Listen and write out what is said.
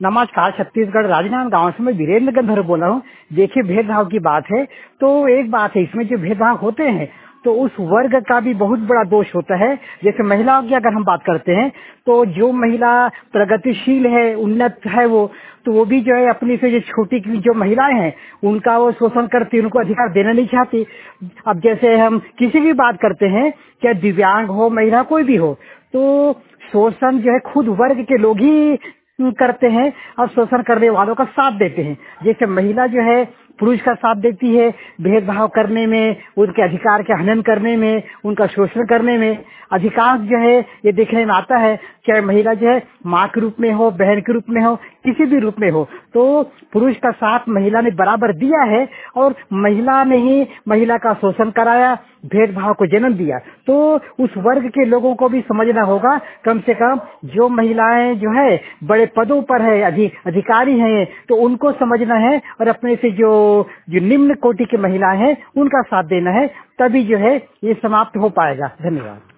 नमस्कार। छत्तीसगढ़ राजनांद गांव से मैं वीरेंद्र गंधर्व बोल रहा हूँ। देखिए, भेदभाव की बात है तो एक बात है, इसमें जो भेदभाव होते हैं तो उस वर्ग का भी बहुत बड़ा दोष होता है। जैसे महिलाओं की अगर हम बात करते हैं तो जो महिला प्रगतिशील है, उन्नत है, वो भी जो है अपनी से जो छोटी की जो महिलाएं हैं उनका वो शोषण करती, उनको अधिकार देना नहीं चाहती। अब जैसे हम किसी की बात करते हैं, चाहे दिव्यांग हो, महिला कोई भी हो, तो शोषण जो है खुद वर्ग के लोग ही करते हैं और शोषण करने वालों का साथ देते हैं। जैसे महिला जो है पुरुष का साथ देती है भेदभाव करने में, उनके अधिकार के हनन करने में, उनका शोषण करने में। अधिकांश जो है ये देखने में आता है, चाहे महिला जो है माँ के रूप में हो, बहन के रूप में हो, किसी भी रूप में हो, तो पुरुष का साथ महिला ने बराबर दिया है और महिला ने ही महिला का शोषण कराया, भेदभाव को जन्म दिया। तो उस वर्ग के लोगों को भी समझना होगा, कम से कम जो महिलाएं जो है बड़े पदों पर है, अधिकारी हैं, तो उनको समझना है और अपने से जो निम्न कोटि की महिलाएं हैं उनका साथ देना है, तभी जो है ये समाप्त हो पाएगा। धन्यवाद।